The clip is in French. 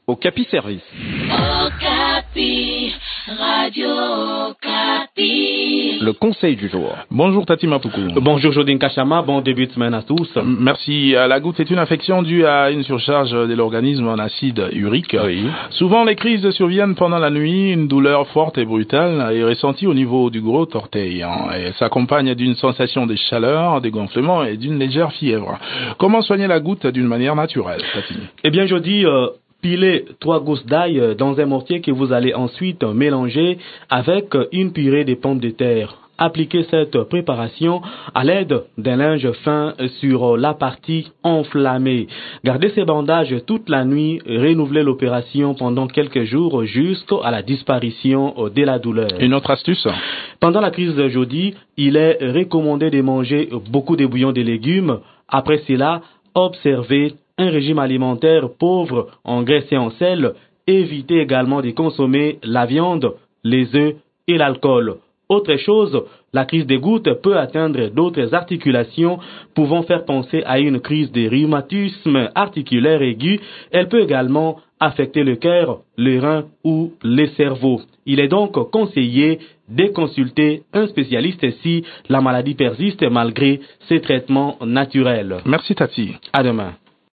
Okapi Service. Okapi, Radio Okapi. Le conseil du jour. Bonjour Tati Mapoukou. Bonjour Jodine Kachama, bon début de semaine à tous. Merci. La goutte est une infection due à une surcharge de l'organisme en acide urique. Oui. Souvent les crises surviennent pendant la nuit, une douleur forte et brutale est ressentie au niveau du gros orteil. Elle s'accompagne d'une sensation de chaleur, de gonflement et d'une légère fièvre. Comment soigner la goutte d'une manière naturelle, Tati? Eh bien je dis... pilez 3 gousses d'ail dans un mortier que vous allez ensuite mélanger avec une purée de pommes de terre. Appliquez cette préparation à l'aide d'un linge fin sur la partie enflammée. Gardez ces bandages toute la nuit et renouvelez l'opération pendant quelques jours jusqu'à la disparition de la douleur. Une autre astuce? Pendant la crise de jeudi, il est recommandé de manger beaucoup de bouillons de légumes. Après cela, observez un régime alimentaire pauvre en graisse et en sel. Évitez également de consommer la viande, les œufs et l'alcool. Autre chose, la crise des gouttes peut atteindre d'autres articulations, pouvant faire penser à une crise de rhumatisme articulaire aigu. Elle peut également affecter le cœur, le rein ou le cerveau. Il est donc conseillé de consulter un spécialiste si la maladie persiste malgré ces traitements naturels. Merci Tati. À demain.